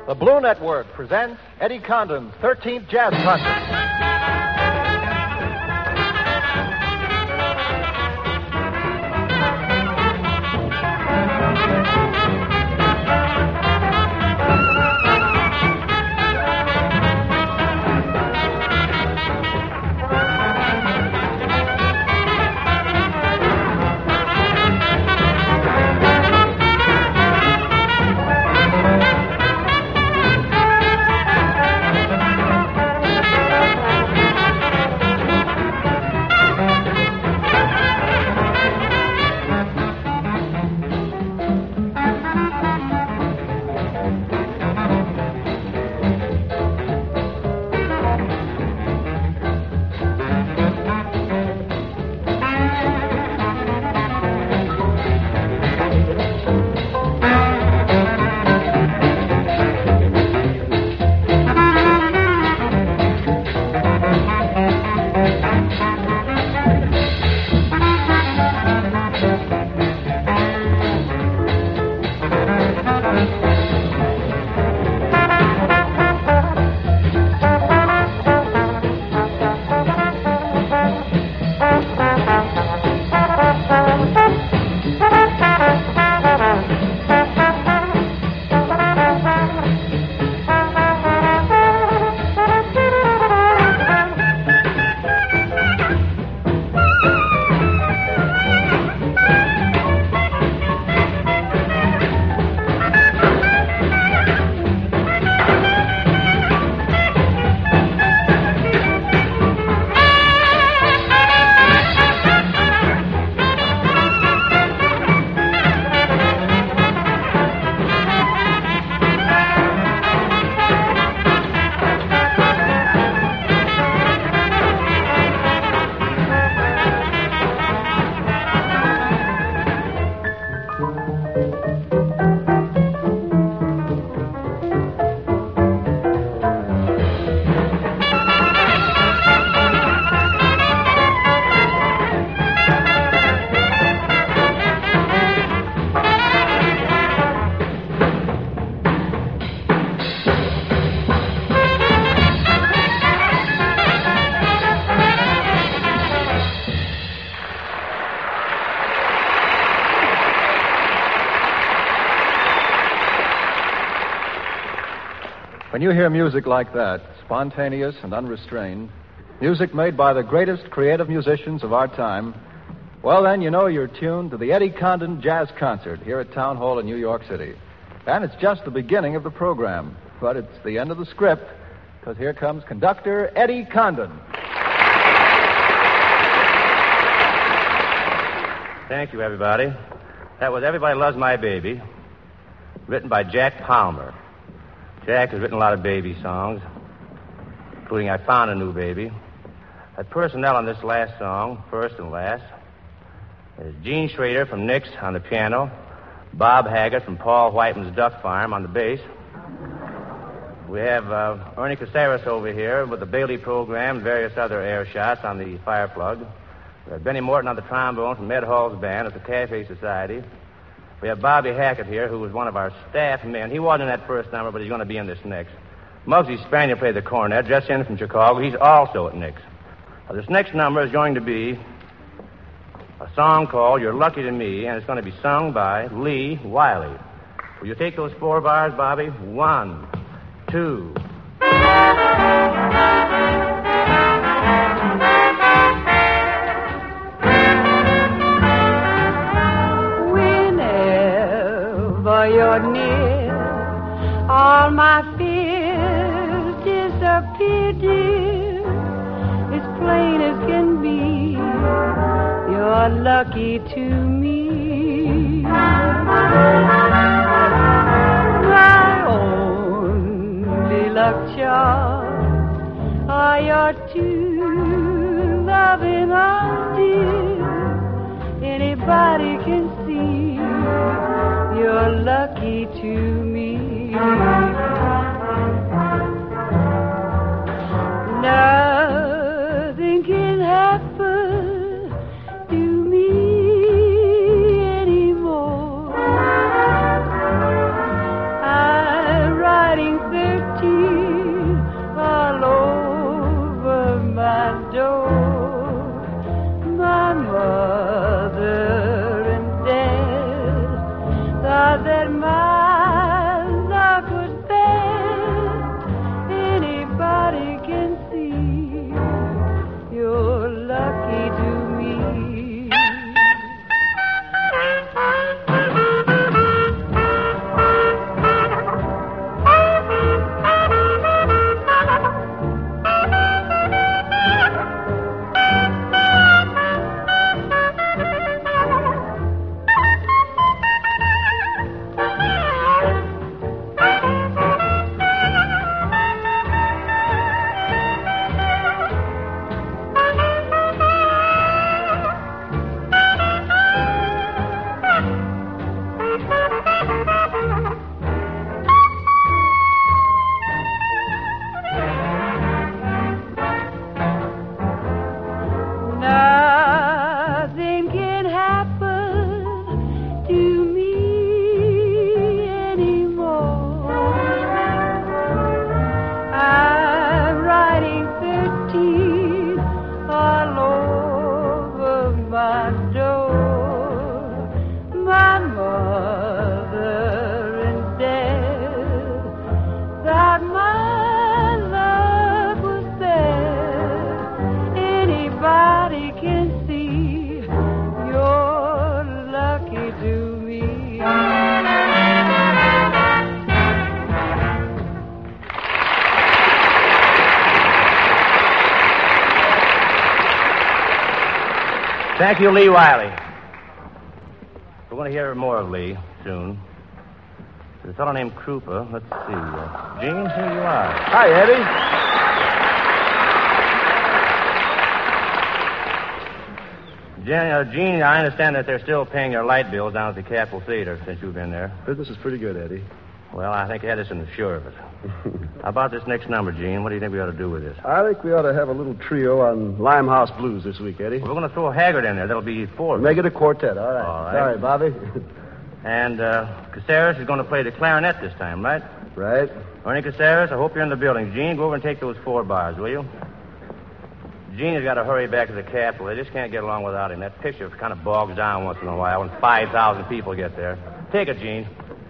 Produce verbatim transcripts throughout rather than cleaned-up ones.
The Blue Network presents Eddie Condon's thirteenth Jazz Concert. When you hear music like that, spontaneous and unrestrained, music made by the greatest creative musicians of our time, well, then you know you're tuned to the Eddie Condon Jazz Concert here at Town Hall in New York City. And it's just the beginning of the program, but it's the end of the script, because here comes conductor Eddie Condon. Thank you, everybody. That was Everybody Loves My Baby, written by Jack Palmer. Jack has written a lot of baby songs, including I Found a New Baby. That personnel on this last song, first and last, is Gene Schrader from Nix on the piano, Bob Haggart from Paul Whiteman's Duck Farm on the bass. We have uh, Ernie Caceres over here with the Bailey program and various other air shots on the fire plug. We have Benny Morton on the trombone from Ed Hall's band at the Cafe Society. We have Bobby Hackett here, who was one of our staff men. He wasn't in that first number, but he's going to be in this next. Muggsy Spanier played the cornet, just in from Chicago. He's also at Nix. Now, this next number is going to be a song called You're Lucky to Me, and it's going to be sung by Lee Wiley. Will you take those four bars, Bobby? One, two. You're near, all my fears disappear, dear. As plain as can be, you're lucky to me. My only luck charm are your two loving arms, dear. Anybody can see you're lucky to me. Nothing can happen to me anymore. I'm riding Thank you, Lee Wiley. We're going to hear more of Lee soon. There's a fellow named Krupa. Let's see. Uh, Gene, here you are. Hi, Eddie. Gene, uh, Gene, I understand that they're still paying your light bills down at the Capitol Theater since you've been there. Business is pretty good, Eddie. Well, I think Edison is sure of it. How about this next number, Gene? What do you think we ought to do with this? I think we ought to have a little trio on Limehouse Blues this week, Eddie. Well, we're going to throw Haggard in there. That'll be four. Make it a quartet, all right. All right. Sorry, Bobby. And uh, Caceres is going to play the clarinet this time, right? Right. Ernie Caceres, I hope you're in the building. Gene, go over and take those four bars, will you? Gene has got to hurry back to the Capitol. They just can't get along without him. That picture kind of bogs down once in a while when five thousand people get there. Take it, Gene.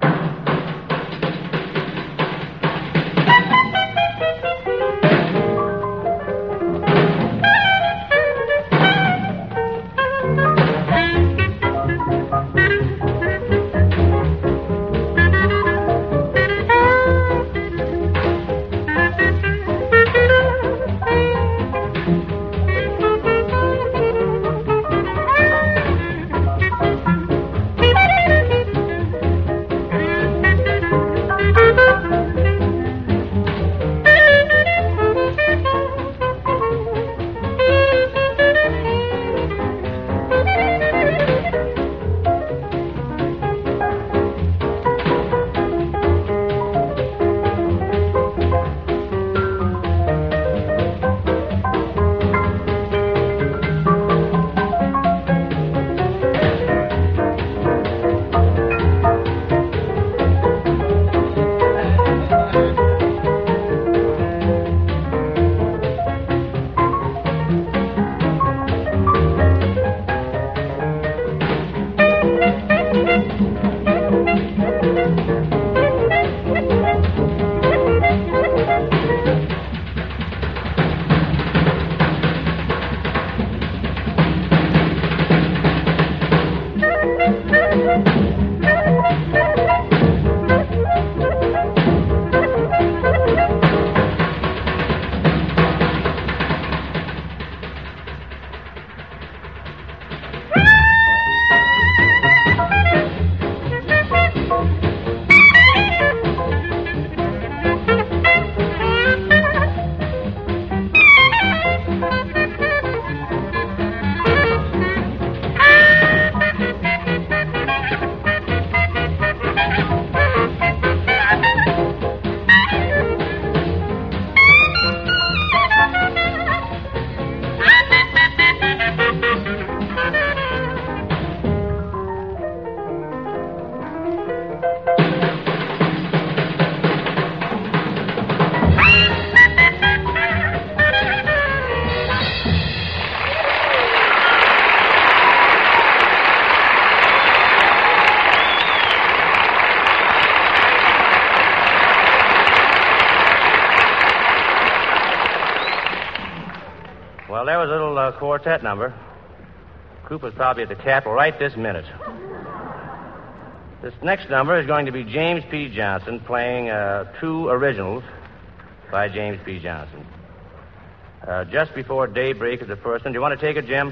Well, there was a little uh, quartet number. Cooper's probably at the Capitol right this minute. This next number is going to be James P. Johnson playing uh, two originals by James P. Johnson. Uh, Just Before Daybreak is the first one. Do you want to take it, Jim?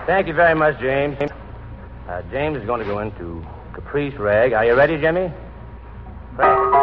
Thank you very much, James. Uh, James is going to go into Caprice Rag. Are you ready, Jimmy? Frank.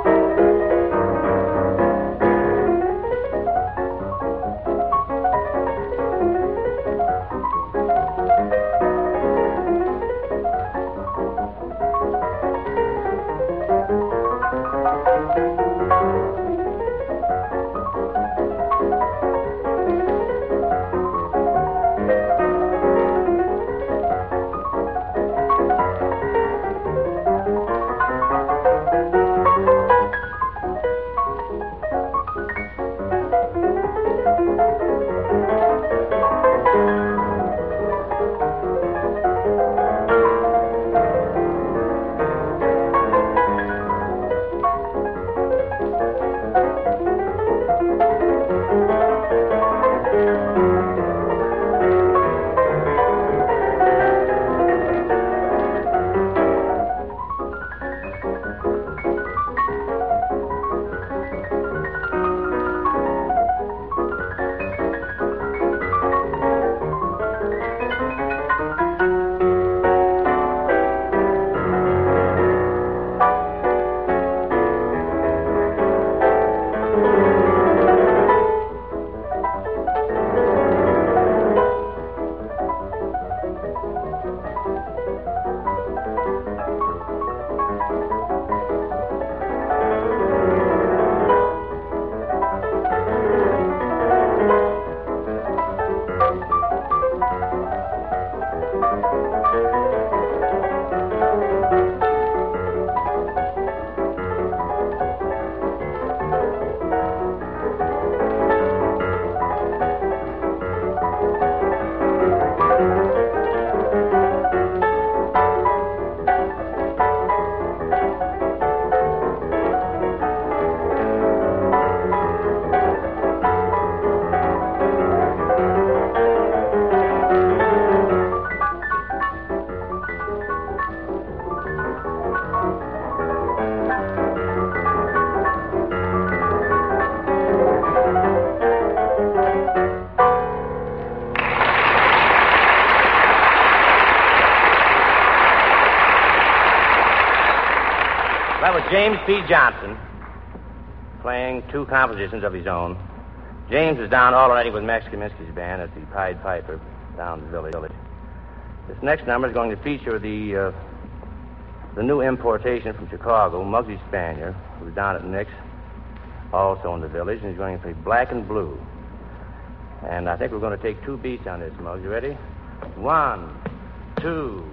That was James P. Johnson playing two compositions of his own. James is down all night with Max Kaminsky's band at the Pied Piper down in the village. This next number is going to feature the uh, the new importation from Chicago, Muggsy Spanier, who's down at Nick's, also in the village, and he's going to play Black and Blue. And I think we're going to take two beats on this, Muggs. You ready? One, two.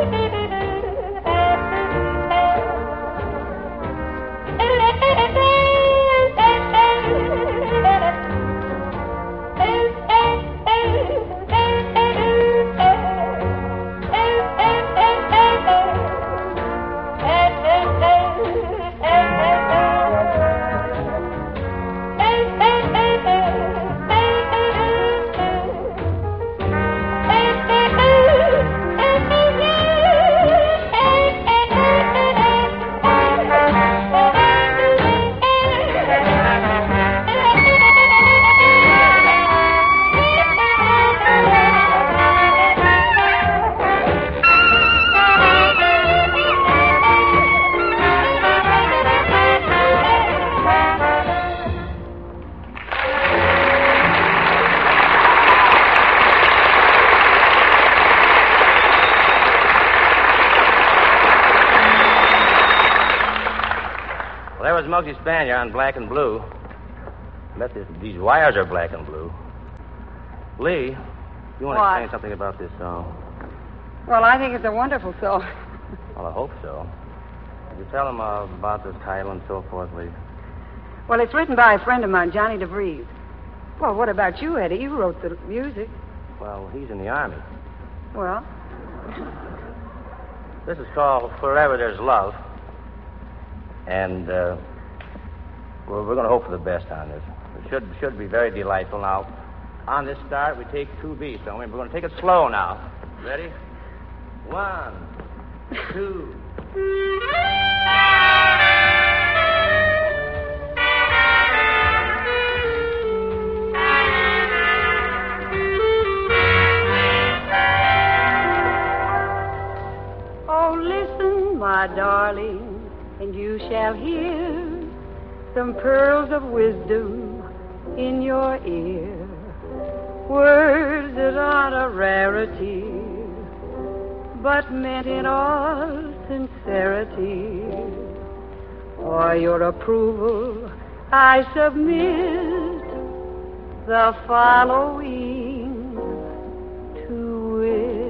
Thank you. as Muggsy Spanier on Black and Blue. Bet this, these wires are black and blue. Lee, you want What? to explain something about this song? Well, I think it's a wonderful song. Well, I hope so. Could you tell them uh, about this title and so forth, Lee? Well, it's written by a friend of mine, Johnny DeVries. Well, what about you, Eddie? You wrote the music. Well, he's in the Army. Well, This is called Forever There's Love. And uh, we're, we're going to hope for the best on this. It should, should be very delightful. Now, on this start, we take two beats, don't we? We're going to take it slow now. Ready? One, two. Oh, listen, my darling, and you shall hear some pearls of wisdom in your ear. Words that aren't a rarity, but meant in all sincerity. For your approval, I submit the following to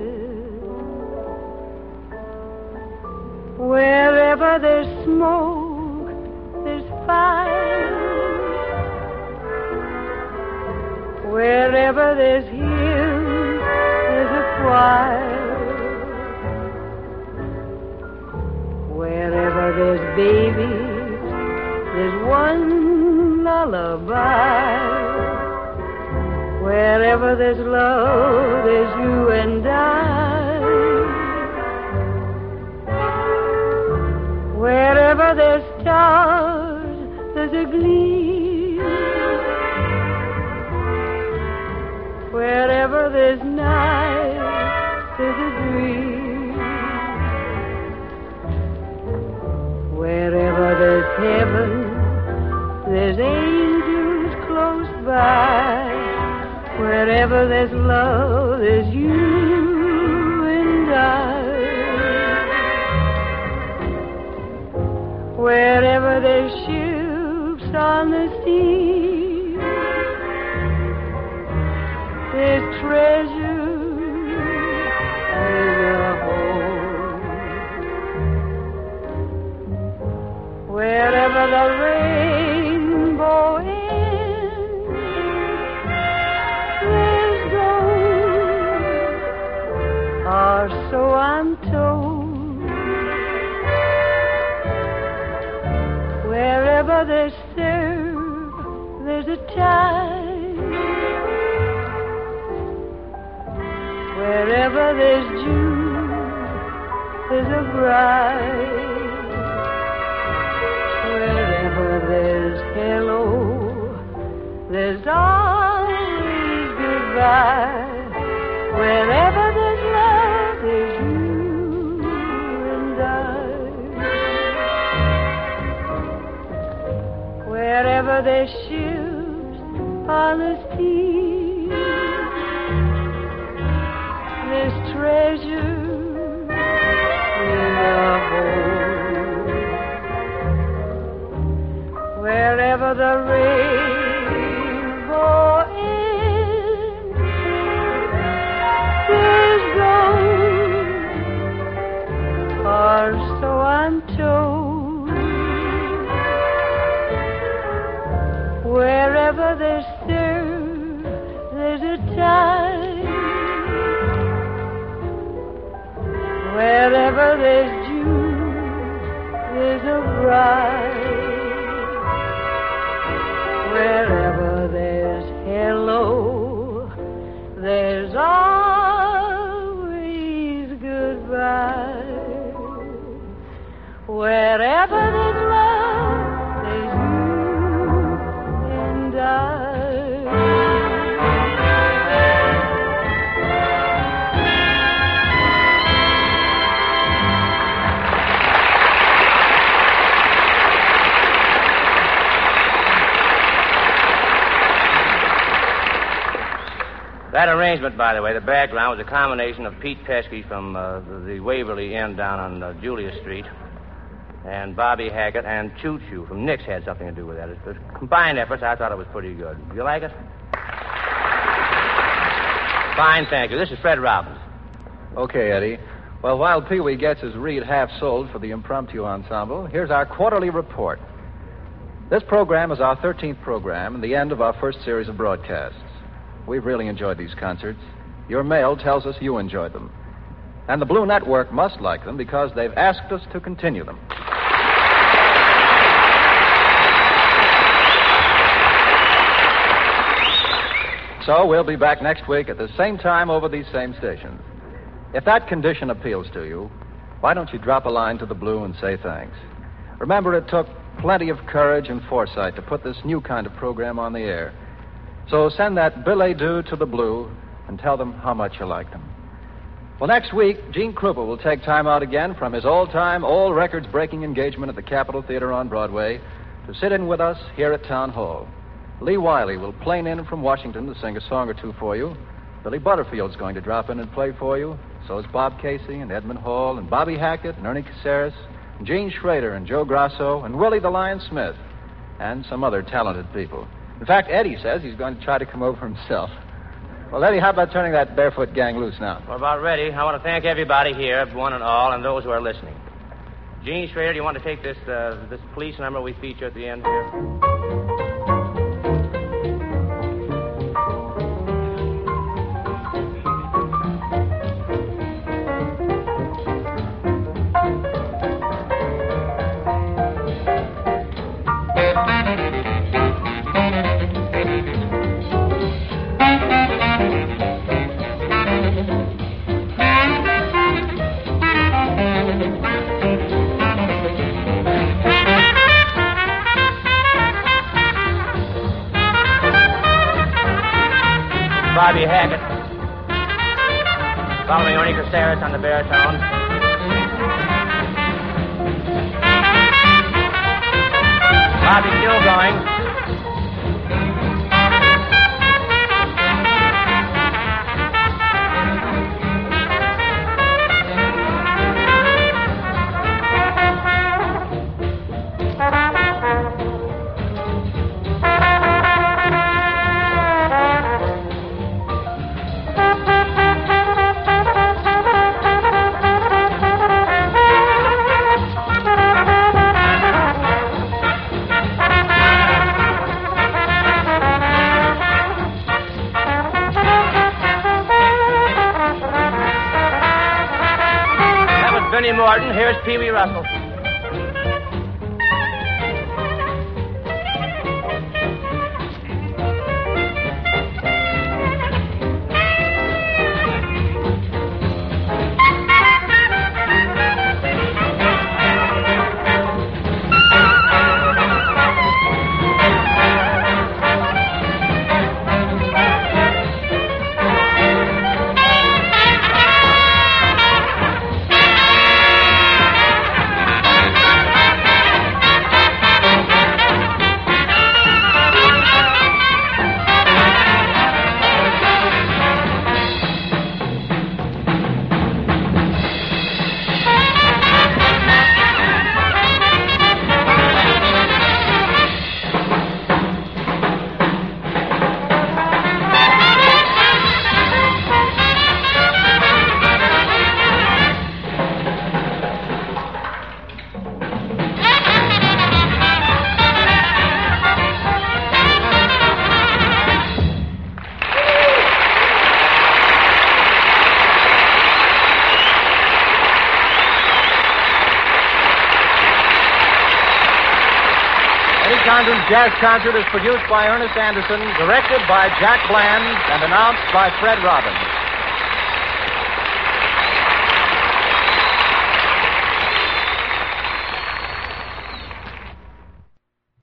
it. Wherever there's smoke, there's fire. Wherever there's hymn, there's a choir. Wherever there's babies, there's one lullaby. Wherever there's love, there's you and I. Wherever there's stars, there's a gleam. Wherever there's night, there's a dream. Wherever there's heaven, there's angels close by. Wherever there's love, there's you and I. Wherever there's ships on the sea, there's treasure in a home. Wherever the rainbow ends, there's gold, or so I'm told. Wherever there's surf, there's a tide. Wherever there's June, there's a bride. Wherever there's hello, there's always goodbye. Wherever there's love, there's you and I. Wherever there's ships on the sea, there's treasure in a home. Wherever the rainbow ends, there's gold, or so I'm told. Wherever there's surf, there's a tide. Wherever there's June, there's a bride. Wherever there's hello, there's always goodbye. Wherever there's love, there's you and I. That arrangement, by the way, the background was a combination of Pete Pesky from uh, the, the Waverly Inn down on uh, Julia Street And Bobby Hackett and Choo Choo from Nick's had something to do with that. It's the combined efforts, I thought it was pretty good. You like it? Fine, thank you. This is Fred Robbins. Okay, Eddie. Well, while Pee Wee gets his reed half sold for the impromptu ensemble, here's our quarterly report. This program is our thirteenth program and the end of our first series of broadcasts. We've really enjoyed these concerts. Your mail tells us you enjoyed them. And the Blue Network must like them because they've asked us to continue them. So we'll be back next week at the same time over these same stations. If that condition appeals to you, why don't you drop a line to the Blue and say thanks? Remember, it took plenty of courage and foresight to put this new kind of program on the air. So send that billet doux to the Blue and tell them how much you like them. Well, next week, Gene Krupa will take time out again from his all-time, all-records-breaking engagement at the Capitol Theater on Broadway to sit in with us here at Town Hall. Lee Wiley will plane in from Washington to sing a song or two for you. Billy Butterfield's going to drop in and play for you. So is Bob Casey and Edmund Hall and Bobby Hackett and Ernie Caceres and Gene Schrader and Joe Grasso and Willie the Lion Smith and some other talented people. In fact, Eddie says he's going to try to come over himself. Well, Eddie, how about turning that barefoot gang loose now? We're about ready. I want to thank everybody here, one and all, and those who are listening. Gene Schrader, do you want to take this uh, this police number we feature at the end here? Bobby Hackett. Following Ernie Caceres on the baritone. Bobby still going. Benny Morton, here's Pee Wee Russell. Condon's Jazz Concert is produced by Ernest Anderson, directed by Jack Bland, and announced by Fred Robbins.